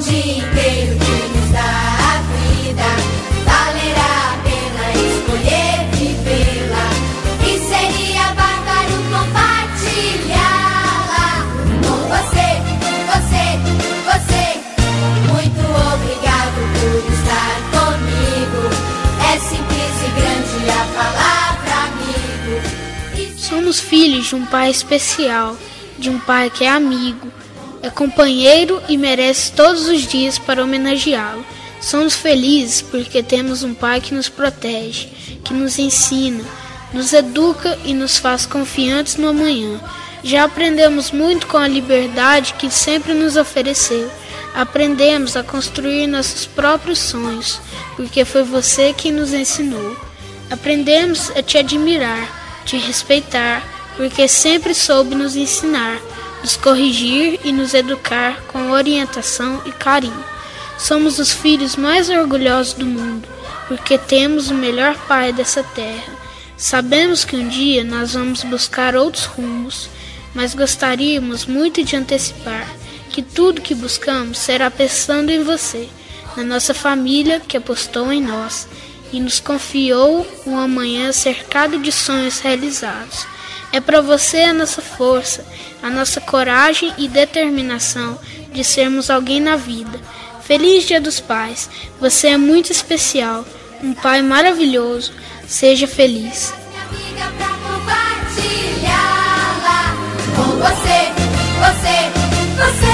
dia inteiro que nos dá a vida, valerá a pena escolher vivê-la. E seria bárbaro compartilhá-la com você, você. Muito obrigado por estar comigo. É simples e grande a palavra amigo. Somos filhos de um pai especial, de um pai que é amigo, é companheiro e merece todos os dias para homenageá-lo. Somos felizes porque temos um pai que nos protege, que nos ensina, nos educa e nos faz confiantes no amanhã. Já aprendemos muito com a liberdade que sempre nos ofereceu. Aprendemos a construir nossos próprios sonhos, porque foi você que nos ensinou. Aprendemos a te admirar, te respeitar, porque sempre soube nos ensinar, nos corrigir e nos educar com orientação e carinho. Somos os filhos mais orgulhosos do mundo, porque temos o melhor pai dessa terra. Sabemos que um dia nós vamos buscar outros rumos, mas gostaríamos muito de antecipar que tudo que buscamos será pensando em você, na nossa família que apostou em nós e nos confiou um amanhã cercado de sonhos realizados. É para você a nossa força, a nossa coragem e determinação de sermos alguém na vida. Feliz Dia dos Pais! Você é muito especial, um pai maravilhoso. Seja feliz. Minha amiga pra compartilhá-la com você.